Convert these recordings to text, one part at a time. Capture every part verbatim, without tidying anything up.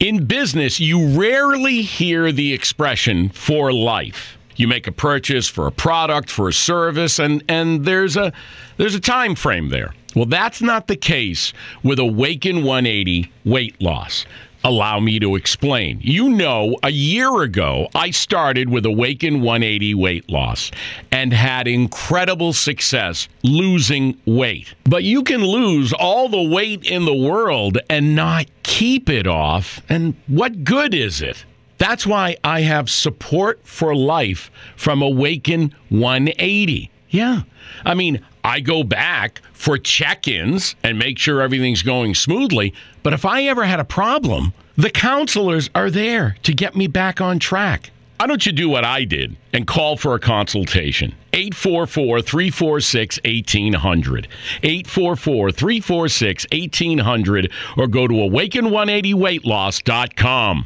In business, you rarely hear the expression for life. You make a purchase for a product, for a service, and, and there's a there's a time frame there. Well, that's not the case with Awaken one eighty weight loss. Allow me to explain. You know, a year ago, I started with Awaken one eighty weight loss and had incredible success losing weight. But you can lose all the weight in the world and not keep it off. And what good is it? That's why I have support for life from Awaken one eighty. Yeah. I mean, I go back for check-ins and make sure everything's going smoothly. But if I ever had a problem, the counselors are there to get me back on track. Why don't you do what I did and call for a consultation? eight four four, three four six, one eight zero zero. eight four four, three four six, one eight zero zero or go to awaken one eighty weight loss dot com.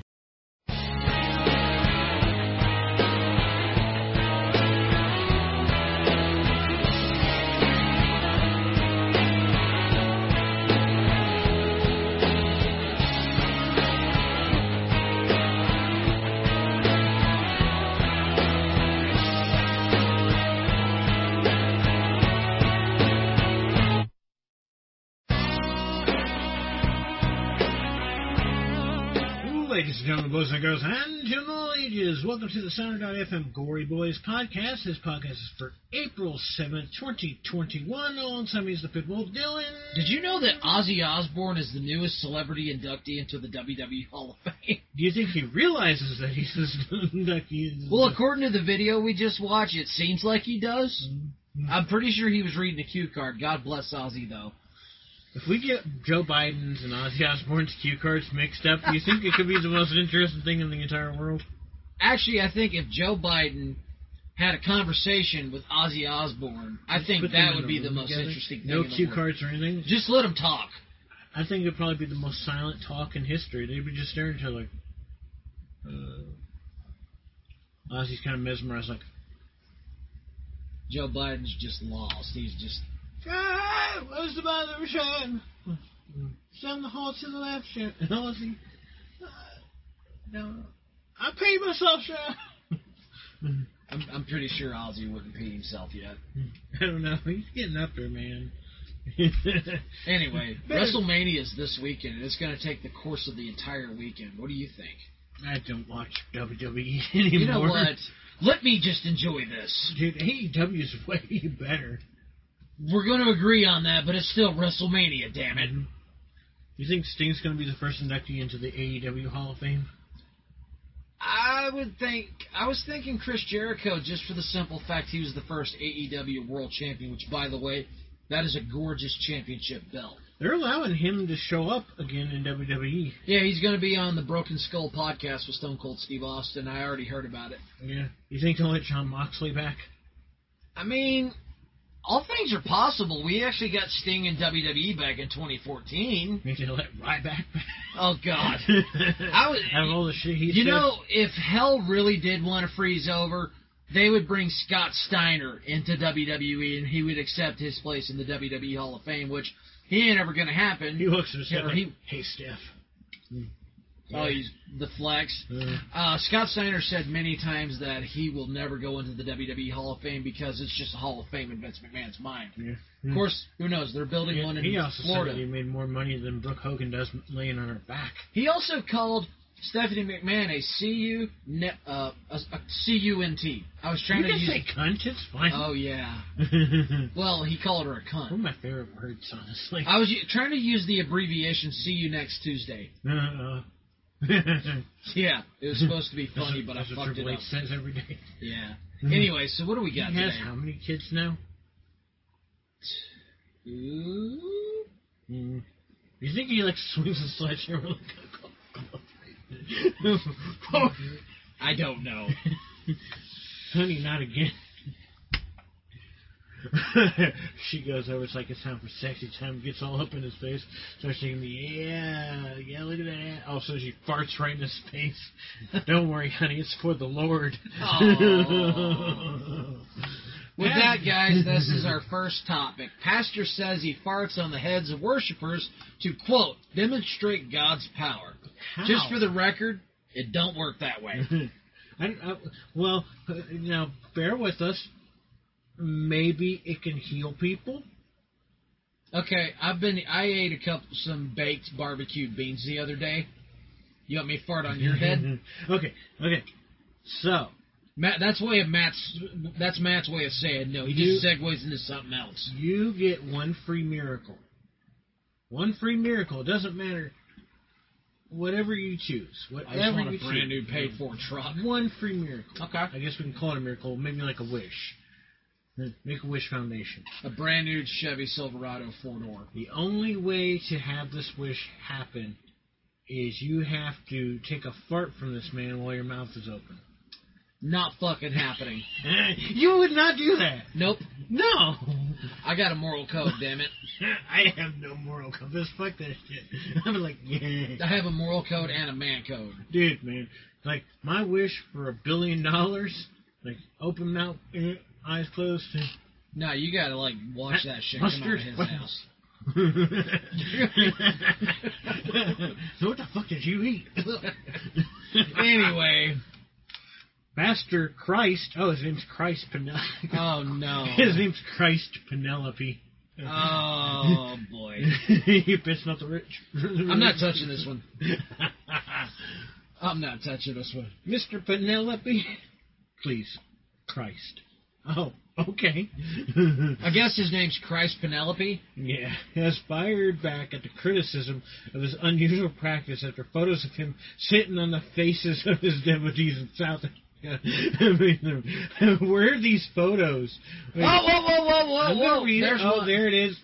Ladies and gentlemen, boys and girls, and to all ages, welcome to the Sounder dot F M Gory Boys podcast. This podcast is for April seventh, twenty twenty-one. Alongside me is the Pitbull Dylan. Did you know that Ozzy Osbourne is the newest celebrity inductee into the W W E Hall of Fame? Do you think he realizes that he's an inductee? Well, according to the video we just watched, it seems like he does. Mm-hmm. I'm pretty sure he was reading a cue card. God bless Ozzy, though. If we get Joe Biden's and Ozzy Osbourne's cue cards mixed up, do you think it could be the most interesting thing in the entire world? Actually, I think if Joe Biden had a conversation with Ozzy Osbourne, I Just think that would be the most together. interesting thing No in the cue world. cards or anything? Just let him talk. I think it would probably be the most silent talk in history. They'd be just staring at each other like... Uh, Ozzy's kind of mesmerized like... Joe Biden's just lost. He's just... Ah, where's the mother shine? Send the horse to the left, shine. And Ozzy, uh, no, I paid myself, shine. I'm, I'm pretty sure Ozzy wouldn't pay himself yet. I don't know. He's getting up there, man. Anyway, Better. WrestleMania is this weekend, and it's going to take the course of the entire weekend. What do you think? I don't watch W W E anymore. You know what? Let me just enjoy this. Dude, A E W is way better. We're going to agree on that, but it's still WrestleMania, damn it. Mm-hmm. You think Sting's going to be the first inductee into the A E W Hall of Fame? I would think... I was thinking Chris Jericho, just for the simple fact he was the first A E W World Champion, which, by the way, that is a gorgeous championship belt. They're allowing him to show up again in W W E. Yeah, he's going to be on the Broken Skull podcast with Stone Cold Steve Austin. I already heard about it. Yeah. You think they'll let Jon Moxley back? I mean... all things are possible. We actually got Sting in W W E back in twenty fourteen. Maybe they'll let Ryback back. Oh, God. I was, Have all the shit he You said. know, if hell really did want to freeze over, they would bring Scott Steiner into W W E, and he would accept his place in the W W E Hall of Fame, which he ain't ever going to happen. He looks at his head Or like, he- hey, Steph. Oh, he's the flex. Yeah. Uh, Scott Steiner said many times that he will never go into the W W E Hall of Fame because it's just a Hall of Fame in Vince McMahon's mind. Yeah. Of course, who knows? They're building Yeah, one in he also Florida. said that he made more money than Brooke Hogan does laying on her back. He also called Stephanie McMahon a C U ne- uh, a, a C U N T. I was trying You to can use. say cunt, it's fine. Oh yeah. Well, he called her a cunt. One of my favorite words, honestly. I was u- trying to use the abbreviation "See you next Tuesday." Uh, Yeah, it was supposed to be funny, that's but what, I that's what fucked Triple it H up. says every day. Yeah. Anyway, so what do we got He has today? how many kids now? Ooh. Mm. You think he like swings a sledgehammer like I don't know. Honey, not again. She goes over, it's like it's time for sexy time, gets all up in his face, starts shaking the, yeah, yeah, look at that. All of a sudden she farts right in his face. Don't worry, honey, it's for the Lord. With that, guys, this is our first topic. Pastor says he farts on the heads of worshipers to, quote, demonstrate God's power. How? Just for the record, it don't work that way. I, I, well, now, bear with us. Maybe it can heal people. Okay, I've been. I ate a couple some baked barbecued beans the other day. You want me to fart on your head? okay, okay. So, Matt, that's way of Matt's. That's Matt's way of saying no. He You- just segues into something else. you get one free miracle. One free miracle. It doesn't matter. Whatever you choose. Whatever I just want you a brand choose. new paid for truck. One free miracle. Okay. I guess we can call it a miracle. Maybe like a wish. Make a wish foundation. A brand new Chevy Silverado four door. The only way to have this wish happen is you have to take a fart from this man while your mouth is open. Not fucking happening. You would not do that. Nope. No. I got a moral code, damn it. I have no moral compass. Fuck that shit. I'm like, yeah. I have a moral code and a man code. Dude, man. Like, my wish for a billion dollars, like, open mouth, eh, eyes closed. No, you gotta, like, watch that shit come out Mustard? of his What? house. So what the fuck did you eat? Anyway. Master Christ. Oh, his name's Christ Penelope. Oh, no. His name's Christ Penelope. Oh, boy. You pissing off the rich. I'm not touching this one. I'm not touching this one. Mister Penelope. Please. Christ. Oh, okay. I guess his name's Christ Penelope. Yeah, has fired back at the criticism of his unusual practice after photos of him sitting on the faces of his devotees in South Africa. I mean, where are these photos? Wait, Whoa, whoa, whoa, whoa, whoa, I'm gonna whoa. read it. There's Oh, one. there it is.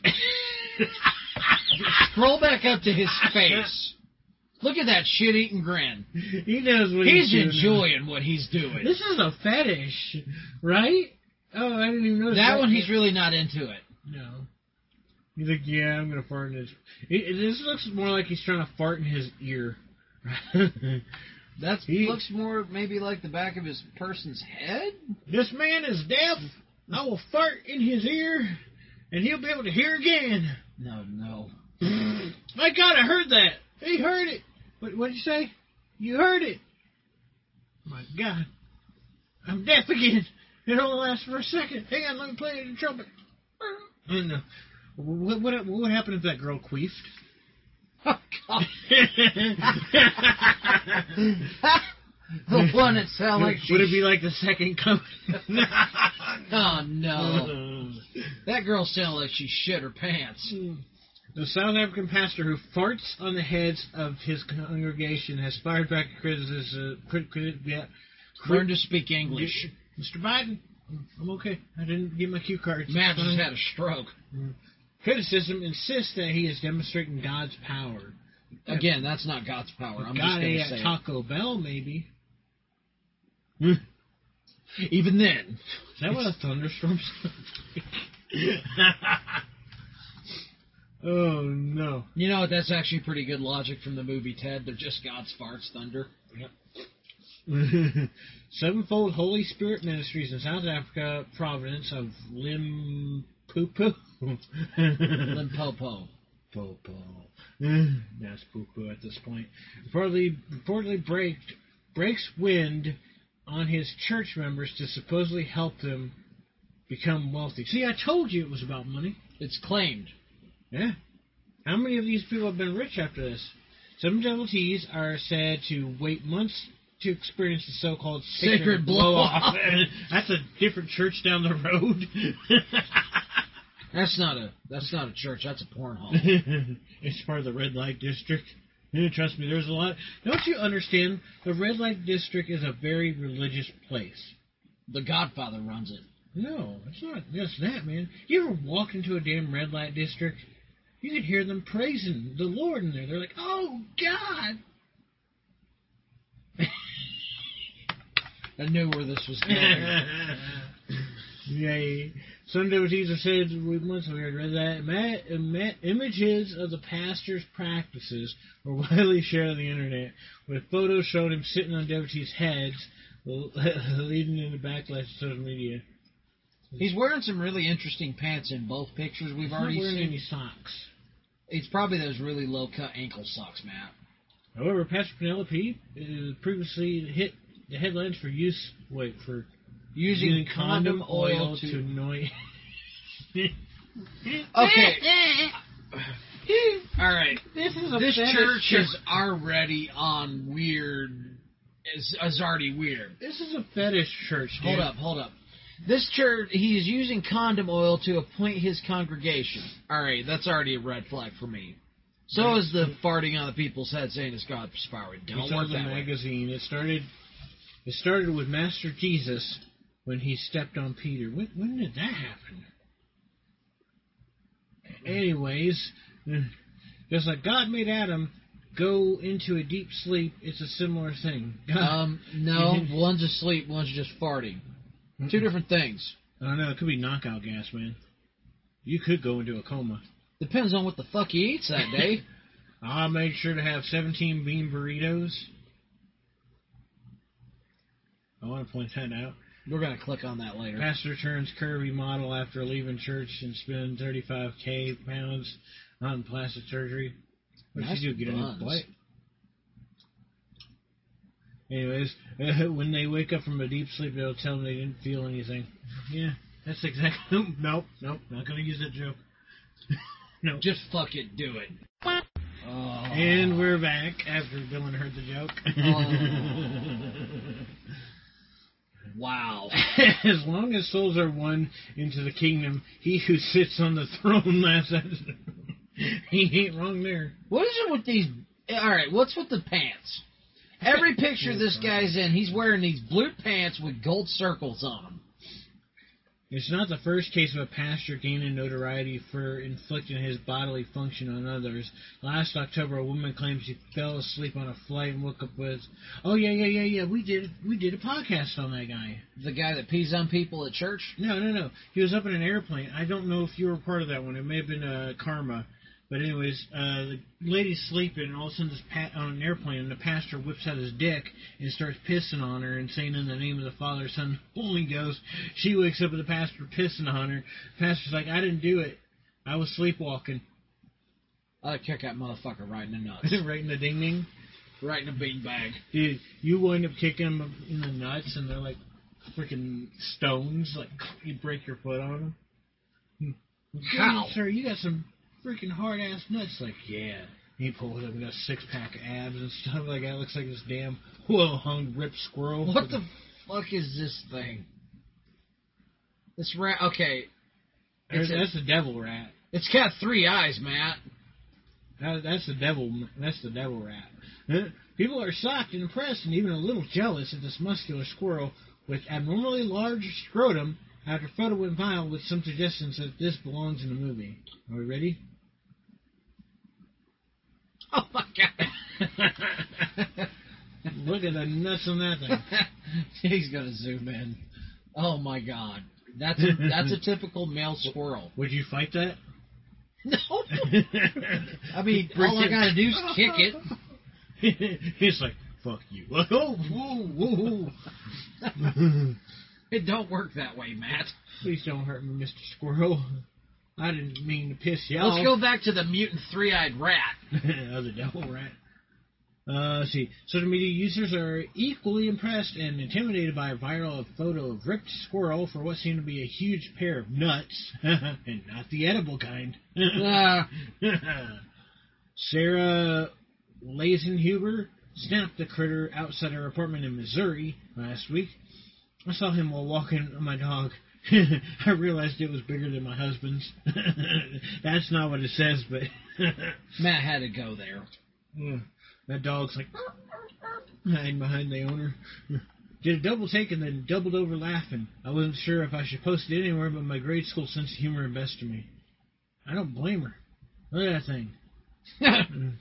Scroll back up to his face. Look at that shit-eating grin. He knows what he's, He's doing. enjoying what he's doing. This is a fetish, right? Oh, I didn't even notice That one, he's really not into it. No. He's like, yeah, I'm gonna fart in his. It, it, this looks more like he's trying to fart in his ear. That He- looks more maybe like the back of his person's head. This man is deaf. I will fart in his ear, and he'll be able to hear again. No, no. My God, I heard that. He heard it. What did you say? You heard it. My God. I'm deaf again. It only lasts for a second. Hang on, let me play the trumpet. And, uh, what, what, what happened if that girl queefed? Oh, God. The one that sounded like she... Would it be like the second coming? Oh, no. That girl sounded like she shit her pants. The South African pastor who farts on the heads of his congregation has fired back at criticism. Uh, crit, crit, yeah, Learn to speak English. Mister Biden, I'm okay. I didn't get my cue cards. Matt just had a stroke. Criticism insists that he is demonstrating God's power. Again, that's not God's power. I'm just God going to at say it. Taco Bell, maybe. Even then. Is that what a thunderstorm sounds like? Oh, no. You know what? That's actually pretty good logic from the movie Ted. They're just God's farts, thunder. Sevenfold Holy Spirit Ministries in South Africa, Providence of Limpopo. Limpopo. Popo. That's poo-poo at this point. Reportedly, reportedly breaked, breaks wind on his church members to supposedly help them become wealthy. See, I told you it was about money. It's claimed. Yeah. How many of these people have been rich after this? Some devotees are said to wait months to experience the so-called sacred, Sacred blow-off. blow-off. That's a different church down the road. That's not a that's not a church. That's a porn hall. It's part of the red light district. Yeah, trust me, there's a lot. Don't you understand? The red light district is a very religious place. The Godfather runs it. No, it's not just that, man. You ever walk into a damn red light district? You can hear them praising the Lord in there. They're like, "Oh God." I knew where this was going. Yay. Some devotees have said we once we heard that ma- ma- images of the pastor's practices were widely shared on the internet, with photos showing him sitting on devotees' heads, leading into backlash to social media. He's wearing some really interesting pants in both pictures we've He's not already wearing seen. any socks. It's probably those really low-cut ankle socks, Matt. However, Pastor Penelope uh, previously hit the headlines for use. Wait for Using, using condom, oil to. to annoy. Okay. All right. This is a This fetish church church. is already on weird. Is is already weird. This is a fetish church. Dude. Hold up, hold up. This church, he is using condom oil to appoint his congregation. All right, that's already a red flag for me. So Right. is the farting on the people's head saying it's God's power. Don't It's on work the that way. magazine. It started. It started with Master Jesus when he stepped on Peter. When, when did that happen? Anyways, just like God made Adam go into a deep sleep, it's a similar thing. God, Um, no, one's asleep, one's just farting. Two different things. I don't know. It could be knockout gas, man. You could go into a coma. Depends on what the fuck he eats that day. I made sure to have seventeen bean burritos. I want to point that out. We're gonna click on that later. Pastor turns curvy model after leaving church and spend thirty-five K pounds on plastic surgery. What Nice did you do? Get in buns. his butt? Anyways, uh, when they wake up from a deep sleep, they'll tell them they didn't feel anything. Yeah, that's exactly. Nope, nope, not gonna use that joke. No. Just fuck it, do it. Oh. And we're back after Dylan heard the joke. Oh. Wow. As long as souls are won into the kingdom, he who sits on the throne laughs at it. He ain't wrong there. What is it with these? All right, what's with the pants? Every picture this guy's in, he's wearing these blue pants with gold circles on them. It's not the first case of a pastor gaining notoriety for inflicting his bodily function on others. Last October, a woman claims she fell asleep on a flight and woke up with, "Oh yeah, yeah, yeah, yeah, we did, we did a podcast on that guy." The guy that pees on people at church? No, no, no. He was up in an airplane. I don't know if you were part of that one. It may have been uh, Karma. But anyways, uh, the lady's sleeping, and all of a sudden, this pa- on an airplane, and the pastor whips out his dick and starts pissing on her and saying, "In the name of the Father, Son, Holy Ghost." She wakes up with the pastor pissing on her. The pastor's like, "I didn't do it. I was sleepwalking." I'd kick that motherfucker right in the nuts. Right in the ding ding. Right in the beanbag. Dude, you wind up kicking them in the nuts, and they're like freaking stones. Like, you break your foot on them. How? Sir, you got some freaking hard ass nuts. Like, yeah. He pulls up and got a six pack of abs and stuff like that. Looks like this damn well hung ripped squirrel. What the fuck is this thing? This rat. Okay. That's, It's a- that's the devil rat. It's got three eyes, Matt. That, that's the devil. That's the devil rat. Huh? People are shocked and impressed and even a little jealous at this muscular squirrel with abnormally large scrotum. After photo went viral with some suggestions that this belongs in the movie. Are we ready? Oh my god. Look at the nuts on that thing. He's gonna zoom in. Oh my god. That's a, that's a typical male squirrel. Would you fight that? No. I mean, all I gotta do is kick it. He's like, fuck you. Oh, whoa, whoa, whoa. It don't work that way, Matt. Please don't hurt me, Mister Squirrel. I didn't mean to piss you off. Let's go back to the mutant three-eyed rat. Oh, the devil rat. Uh, let's see. Social media users are equally impressed and intimidated by a viral photo of ripped squirrel for what seemed to be a huge pair of nuts, and not the edible kind. Uh, Sarah Lazenhuber snapped the critter outside her apartment in Missouri last week. I saw him while walking my dog. I realized it was bigger than my husband's. That's not what it says, but Matt had to go there. yeah, that dog's like hiding behind the owner. Did a double take and then doubled over laughing. I wasn't sure if I should post it anywhere, but my grade school sense of humor invested me. I don't blame her. Look at that thing.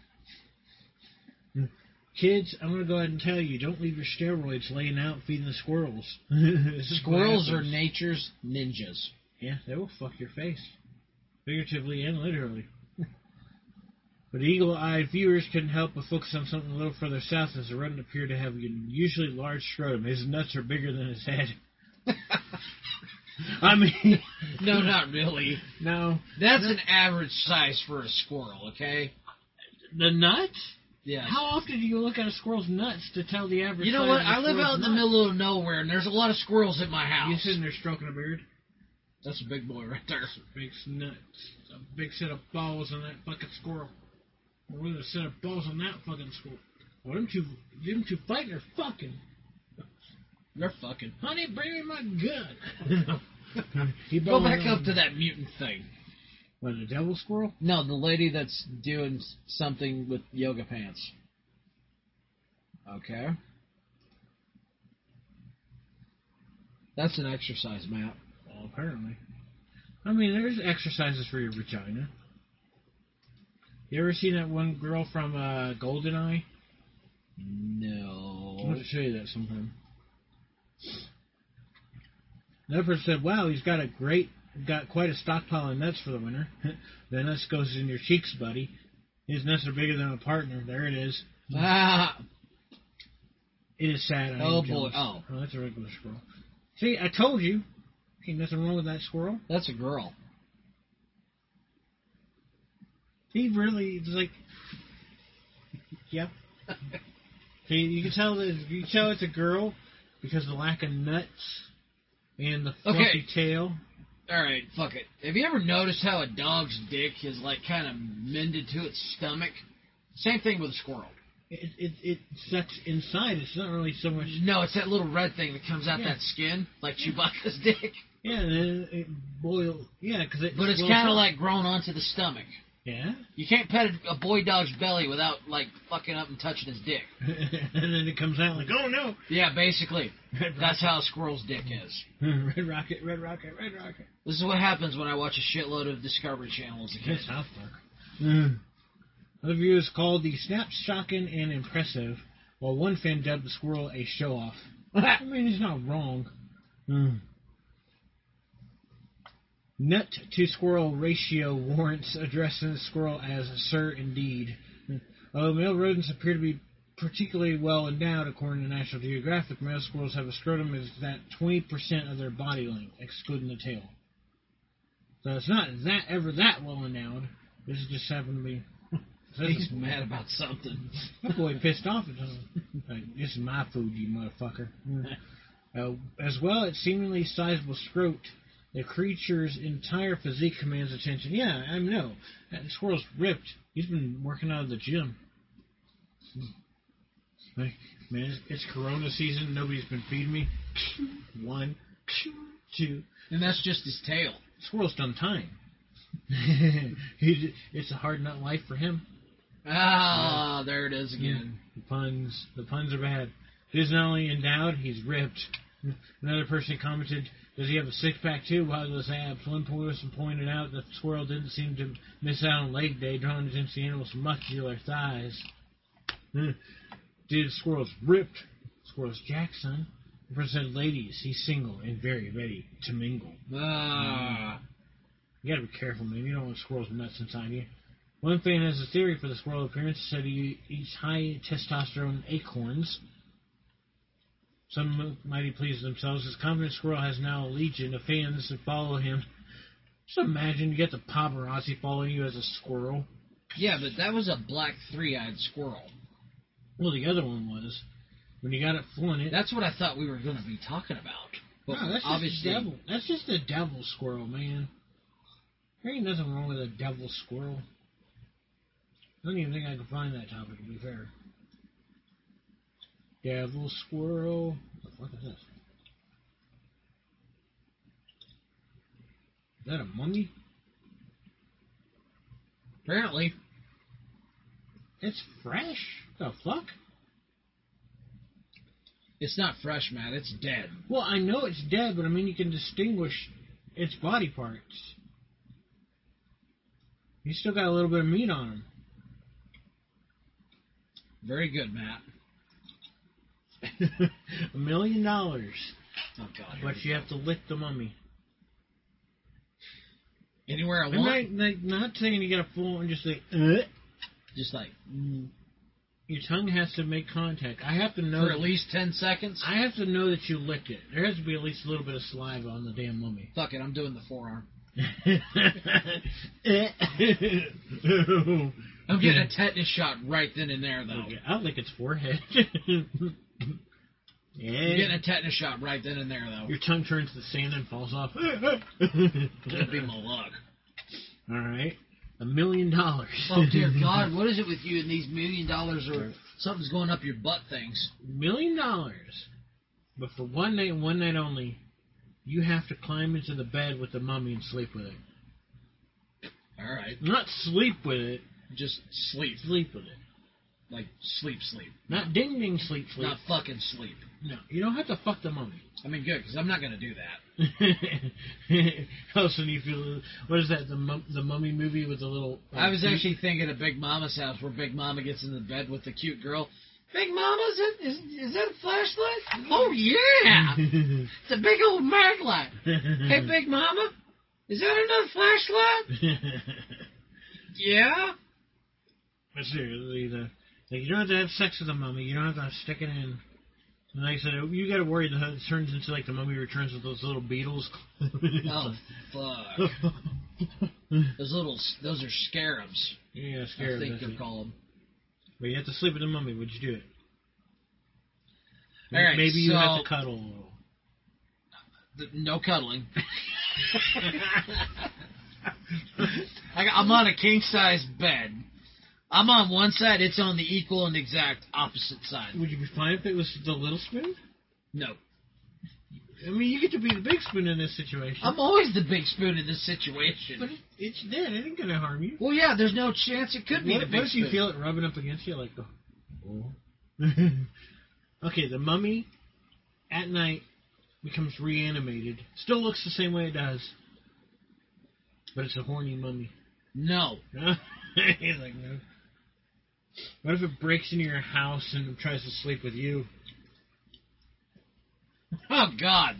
Kids, I'm going to go ahead and tell you, don't leave your steroids laying out feeding the squirrels. Squirrels are nature's ninjas. Yeah, they will fuck your face. Figuratively and literally. But eagle-eyed viewers couldn't help but focus on something a little further south as the rodent appeared to have an unusually large scrotum. His nuts are bigger than his head. I mean, No, not really. no. That's No. an average size for a squirrel, okay? The nuts? Yeah. How often do you look at a squirrel's nuts to tell the average You know size what? of a I live squirrel's out in the nuts? middle of nowhere, and there's a lot of squirrels at my You house. sitting there stroking a beard? That's a big boy right there. That's a big nuts. A big set of balls on that fucking squirrel. Or with a set of balls on that fucking squirrel. Well, them two, them two fighting are fucking. They're fucking. Honey, bring me my gun. He Go balling back on- up to that mutant thing. What, the devil squirrel? No, the lady that's doing something with yoga pants. Okay. That's an exercise, Matt. Well, apparently. I mean, there's exercises for your vagina. You ever seen that one girl from uh, GoldenEye? I'm No. going to show you that sometime. Another person said, wow, he's got a great, got quite a stockpile of nuts for the winter. The nuts goes in your cheeks, buddy. His nuts are bigger than a partner. There it is. Ah. It is sad. I am Oh, boy. jealous. Oh. Oh, that's a regular squirrel. See, I told you. Ain't nothing wrong with that squirrel. That's a girl. He really is like, yeah. See, you can tell that you can tell it's a girl because of the lack of nuts and the fluffy Okay. tail. Alright, fuck it. Have you ever noticed how a dog's dick is, like, kind of mended to its stomach? Same thing with a squirrel. It it it sucks inside. It's not really so much. No, it's that little red thing that comes out Yeah. that skin, like Chewbacca's dick. Yeah, and then it boils. Yeah, because it. But it's swells kind of up. like grown onto the stomach. Yeah. You can't pet a, a boy dog's belly without, like, fucking up and touching his dick. And then it comes out like, oh no. Yeah, basically. Red That's how a squirrel's dick is. rocket, red rocket, red rocket, red rocket. This is what happens when I watch a shitload of Discovery Channel as a kid. It's South Park. Mm. Other viewers called the snap shocking and impressive, while one fan dubbed the squirrel a show-off. I mean, he's not wrong. Mm. Nut to squirrel ratio warrants addressing the squirrel as sir indeed. Although male rodents appear to be particularly well endowed, according to National Geographic, male squirrels have a scrotum is that twenty percent of their body length, excluding the tail. So it's not that ever that well endowed. This is just happened to be. He's mad about something. That boy pissed off at him. Like, this is my food, you motherfucker. Uh, as well, its seemingly sizable scrot. The creature's entire physique commands attention. Yeah, I know. That squirrel's ripped. He's been working out of the gym. Like, man, it's, it's Corona season. Nobody's been feeding me. One, two. And that's just his tail. Squirrel's done time. He, it's a hard nut life for him. Ah, there it is again. The puns. The puns are bad. He's not only endowed, he's ripped. Another person commented, does he have a six-pack too? Wildless abs. One person pointed out that the squirrel didn't seem to miss out on leg day, drawing attention to the animal's muscular thighs. Dude, the squirrel's ripped. Squirrel's Jack, son. The person said, ladies, he's single and very ready to mingle. Ah. You gotta be careful, man. You don't want squirrels nuts inside you. One fan has a theory for the squirrel appearance. Said he eats high testosterone acorns. Some mighty pleased themselves. His confident squirrel has now a legion of fans that follow him. Just imagine you get the paparazzi following you as a squirrel. Yeah, but that was a black three-eyed squirrel. Well, the other one was when you got it flying it. That's what I thought we were going to be talking about. But No, that's just obviously, a devil. That's just a devil squirrel, man. There ain't nothing wrong with a devil squirrel. I don't even think I can find that topic, to be fair. Devil squirrel. What the fuck is this? Is that a mummy? apparently, It's fresh. The fuck? it's not fresh, man. It's dead. Well, I know it's dead, but I mean you can distinguish its body parts. He's still got a little bit of meat on him. Very good, Matt. A million dollars. Oh, God. here But we you go. have to lick the mummy. Anywhere I I'm want. not, like, not saying you gotta full and just say, uh. Just like, mm, Your tongue has to make contact. I have to know For at least ten seconds? I have to know that you licked it. There has to be at least a little bit of saliva on the damn mummy. Fuck it, I'm doing the forearm. I'm getting a tetanus shot right then and there, though. Okay, I'll lick its forehead. Yeah. I'm getting a tetanus shot right then and there, though. Your tongue turns to sand and falls off. That'd be my luck. All right. A million dollars. Oh, dear God. What is it with you and these million dollars or something's going up your butt things? Million dollars. But for one night and one night only, you have to climb into the bed with the mummy and sleep with it. All right. Not sleep with it. Just sleep. Sleep with it. Like sleep, sleep. Not ding ding sleep sleep. Not fucking sleep. No, you don't have to fuck the mummy. I mean, good, because I'm not going to do that. How soon do you feel? What is that? The mum, the mummy movie with the little. Uh, I was actually thinking of Big Mama's house, where Big Mama gets in the bed with the cute girl. Big Mama, is that, is, is that a flashlight? Oh yeah, it's a big old mag light. Hey, Big Mama, is that another flashlight? Yeah. But seriously, the like you don't have to have sex with the mummy. You don't have to stick it in. And like I said, you got to worry that it turns into like the Mummy Returns with those little beetles. Oh fuck! Those little, those are scarabs. Yeah, scarabs. I think they're called. But you have to sleep with the mummy. Would you do it? All right, maybe you so, have to cuddle a little. No cuddling. I got, I'm on a king size bed. I'm on one side, it's on the equal and exact opposite side. Would you be fine if it was the little spoon? No. I mean, you get to be the big spoon in this situation. I'm always the big spoon in this situation. But it, it's dead. It ain't going to harm you. Well, yeah, there's no chance it could be what, the big what if spoon. you feel it rubbing up against you like, oh. Okay, the mummy at night becomes reanimated. Still looks the same way it does. But it's a horny mummy. No. He's like, no. What if it breaks into your house and tries to sleep with you? Oh, God.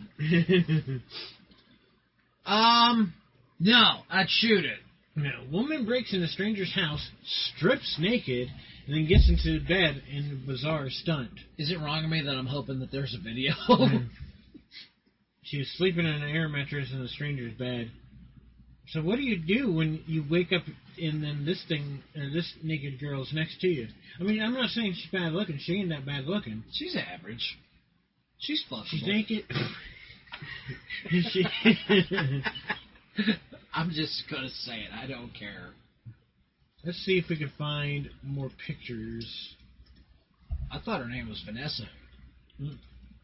um, no, I'd shoot it. Now, a woman breaks into a stranger's house, strips naked, and then gets into bed in a bizarre stunt. Is it wrong of me that I'm hoping that there's a video? She was sleeping in an air mattress in a stranger's bed. So what do you do when you wake up and then this thing, uh, this naked girl's next to you? I mean, I'm not saying she's bad looking. She ain't that bad looking. She's average. She's fuckable. She's naked. she... I'm just going to say it. I don't care. Let's see if we can find more pictures. I thought her name was Vanessa. Hmm.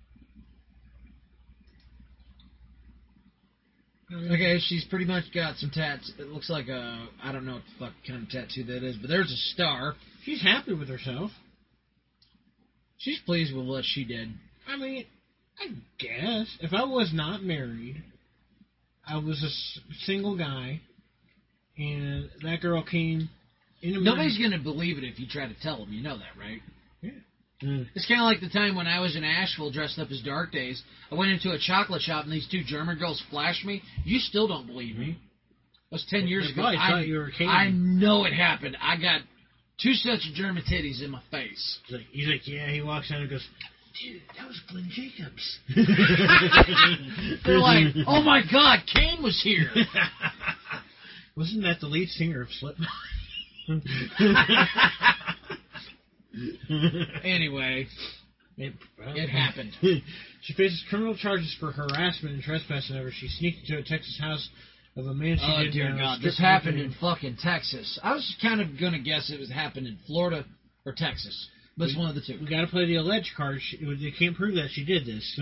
Okay, she's pretty much got some tats. It looks like a, I don't know what the fuck kind of tattoo that is, but there's a star. She's happy with herself. She's pleased with what she did. I mean, I guess. If I was not married, I was a s- single guy, and that girl came into Nobody's my... going to believe it if you try to tell them. You know that, right? Yeah. Mm. It's kind of like the time when I was in Asheville dressed up as Dark Days. I went into a chocolate shop and these two German girls flashed me. You still don't believe me. That was ten years They ago. probably I, thought you were a king. I know it happened. I got two sets of German titties in my face. He's like, he's like, yeah, he walks out and goes, dude, that was Glenn Jacobs. They're like, oh my God, Kane was here. Wasn't that the lead singer of Slipknot? Anyway, it, well, it happened. She faces criminal charges for harassment and trespassing over. She sneaked into a Texas house of a man she Oh didn't dear know, God, stripped this happened naked. in fucking Texas. I was kind of gonna guess it was happened in Florida or Texas, but it's We- one of the two. We got to play the alleged card. She, they can't prove that she did this.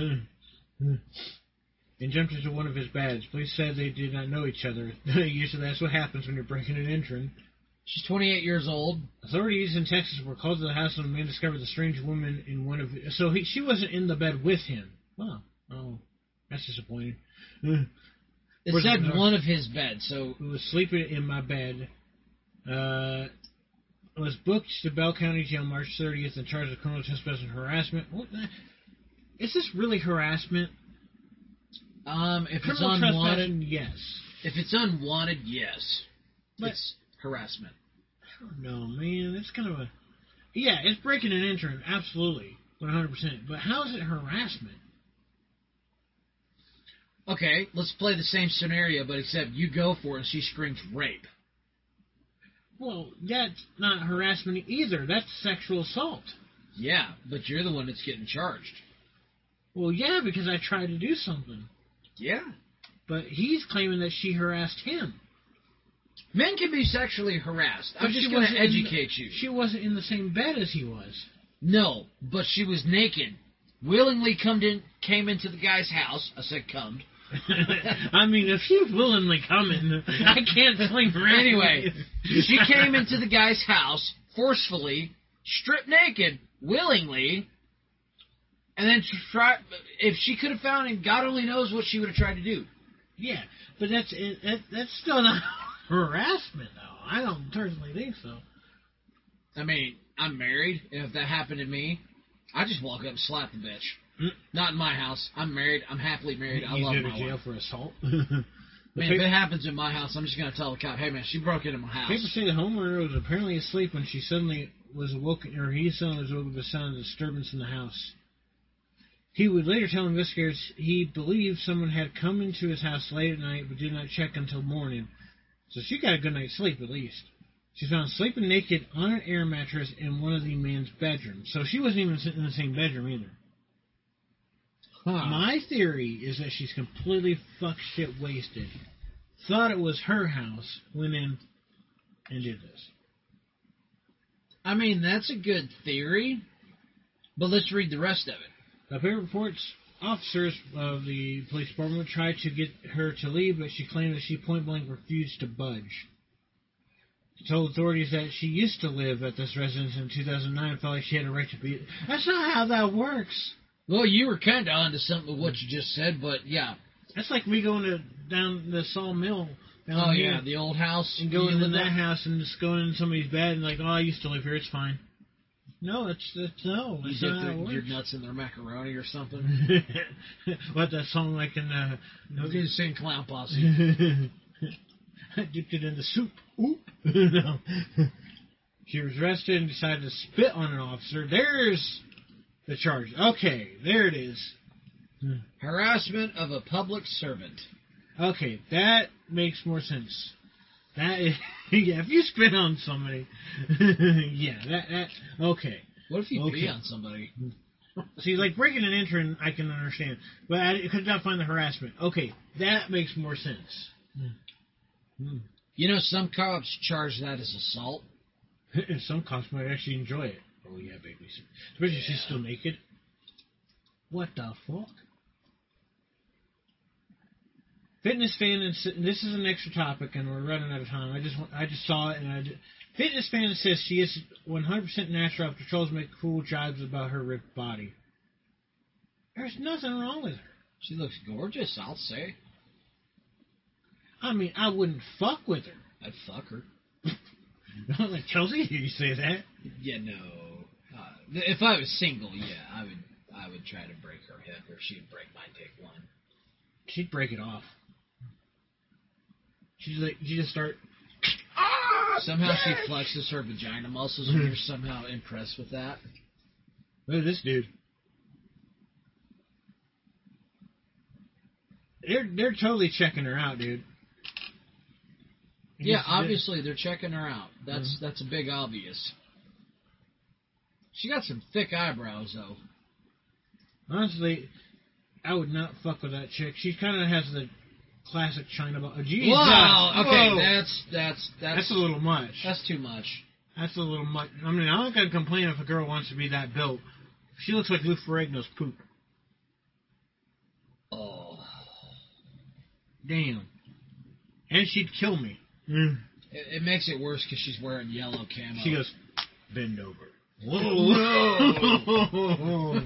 And jumped into one of his beds. Police said they did not know each other. Usually that's what happens when you're breaking and entering. She's twenty-eight years old. Authorities in Texas were called to the house and a man discovered the strange woman in one of... So he, she wasn't in the bed with him. Wow. Oh, that's disappointing. It Where's said the- one of his beds, so Who was sleeping in my bed. Uh, was booked to Bell County Jail March thirtieth and charged with criminal trespass and harassment. What the... Is this really harassment? um, if it's Criminal unwanted, trespassing, yes. if it's unwanted, yes, But- it's harassment. I don't know, man. It's kind of a... Yeah, it's breaking and entering, absolutely, one hundred percent. But how is it harassment? Okay, let's play the same scenario, but except you go for it and she screams rape. Well, that's not harassment either. That's sexual assault. Yeah, but you're the one that's getting charged. Well, yeah, because I tried to do something. Yeah. But he's claiming that she harassed him. Men can be sexually harassed. I'm But just she going to wasn't in the- educate you. She wasn't in the same bed as he was. No, but she was naked. Willingly come in, came into the guy's house. I said come. I mean, if she's willingly coming, I can't claim her Anyway, she came into the guy's house forcefully, stripped naked, willingly, and then try. If she could have found him, God only knows what she would have tried to do. Yeah, but that's it, that, that's still not harassment, though. I don't personally think so. I mean, I'm married, and if that happened to me, I just walk up and slap the bitch. Mm. Not in my house. I'm married. I'm happily married. I You love go my to jail wife. for assault. Man, if it happens in my house, I'm just going to tell the cop, hey, man, she broke into my house. Papers say the homeowner was apparently asleep when she suddenly was awoken, or he suddenly was awoken with the sound of disturbance in the house. He would later tell investigators he believed someone had come into his house late at night but did not check until morning. So she got a good night's sleep at least. She found sleeping naked on an air mattress in one of the men's bedrooms. So she wasn't even in the same bedroom either. Huh. My theory is that she's completely fuck shit wasted. Thought it was her house, went in and did this. I mean, that's a good theory, but let's read the rest of it. The paper reports officers of the police department tried to get her to leave, but she claimed that she point blank refused to budge. She told authorities that she used to live at this residence in two thousand nine and felt like she had a right to be. That's not how that works. Well, you were kind of onto something with what you just said, but yeah. That's like me going to down the sawmill. Down Oh, here yeah, the old house. and going You into live that in? house and just going in somebody's bed and like, oh, I used to live here. It's fine. No, it's, it's no. You That's dip not how it the- works. your nuts in their macaroni or something. What, that song like in uh, No, didn't sing Clown Posse. I dipped it in the soup. Oop. No. She was arrested and decided to spit on an officer. There's the charge. Okay, there it is. Harassment of a public servant. Okay, that makes more sense. That is, yeah, if you spit on somebody, yeah, that, that, okay. What if you Okay. pee on somebody? See, like breaking and entering, I can understand, but I could not find the harassment. Okay, that makes more sense. Hmm. You know, some cops charge that as assault. And some cops might actually enjoy it. Oh yeah, baby. Especially if she's still naked. What the fuck? Fitness fan, ins- this is an extra topic, and we're running out of time. I just, want- I just saw it, and I. Just, fitness fan insists she is one hundred percent natural after trolls make cool jibes about her ripped body. There's nothing wrong with her. She looks gorgeous, I'll say. I mean, I wouldn't fuck with her. I'd fuck her. Like Chelsea, you say that? Yeah, no. Uh, if I was single, yeah, I would. I would try to break her hip, or she'd break my dick one. She'd break it off. She'd like, she just start. Somehow she flexes her vagina muscles, and you're somehow impressed with that. Look at this dude. They're they're totally checking her out, dude. Yeah, Yes, obviously they're checking her out. That's Mm-hmm. that's a big obvious. She got some thick eyebrows, though. Honestly, I would not fuck with that chick. She kind of has the classic China ball. Jesus. Wow. Okay, Whoa. that's that's that's That's a little much. that's too much. That's a little much. I mean, I'm not gonna complain if a girl wants to be that built. She looks like Lou Ferrigno's poop. Oh, Damn. And she'd kill me. it, it makes it worse because she's wearing yellow camo. She goes, bend over. Whoa.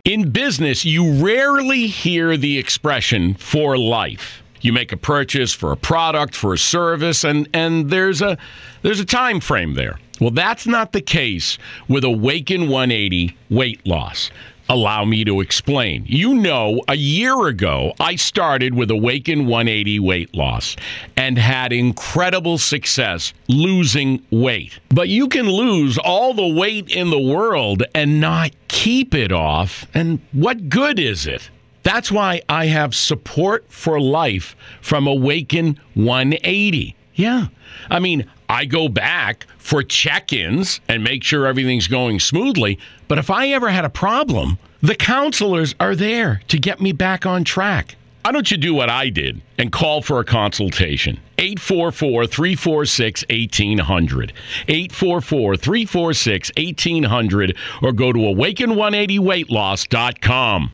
In business, you rarely hear the expression for life. You make a purchase for a product, for a service, and, and there's a there's a time frame there. Well, that's not the case with Awaken one eighty weight loss. Allow me to explain. You know, a year ago, I started with Awaken one eighty weight loss and had incredible success losing weight. But you can lose all the weight in the world and not keep it off. And what good is it? That's why I have support for life from Awaken one eighty. Yeah. I mean, I go back for check-ins and make sure everything's going smoothly. But if I ever had a problem, the counselors are there to get me back on track. Why don't you do what I did and call for a consultation? eight four four, three four six, one eight zero zero. eight four four, three four six, one eight zero zero or go to awaken one eighty weight loss dot com.